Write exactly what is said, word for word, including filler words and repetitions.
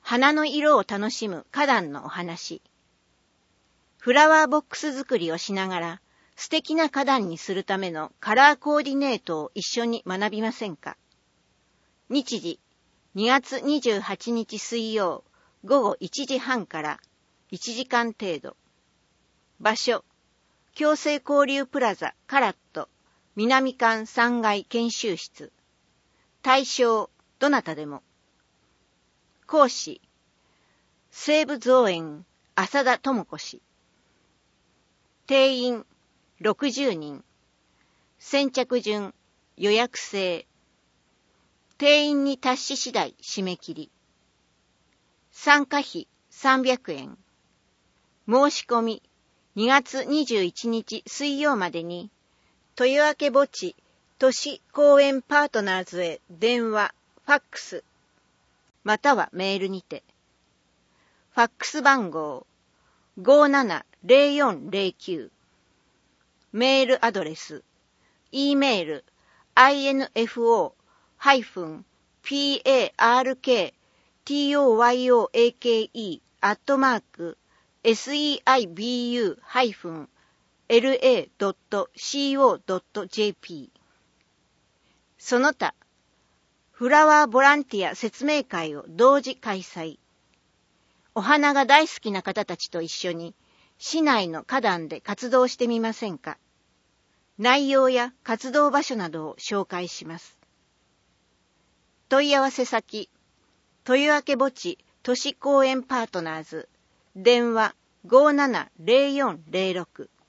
花の色を楽しむ花壇のお話。フラワーボックス作りをしながら素敵な花壇にするためのカラーコーディネートを一緒に学びませんか？日時にがつにじゅうはちにち水曜ごごいちじはんからいちじかん程度。場所共生交流プラザカラット南館さんがい研修室。対象どなたでも。講師西武造園浅田智子氏。定員ろくじゅうにん。先着順予約制。定員に達し次第締め切り。参加費さんびゃくえん。申し込みにがつにじゅういちにち水曜までに豊明墓地都市公園パートナーズへ電話、ファックスまたはメールにて。ファックス番号 ごーななぜろよんぜろきゅう。メールアドレス E メール アイエヌエフオー ピーエーアールケートヨーエーケー アットマーク セブン エルエー ドット シーオー ドット ジェーピー。その他フラワーボランティア説明会を同時開催。お花が大好きな方たちと一緒に市内の花壇で活動してみませんか？内容や活動場所などを紹介します。問い合わせ先、豊明墓地都市公園パートナーズ、電話ごーななぜろよんぜろろく。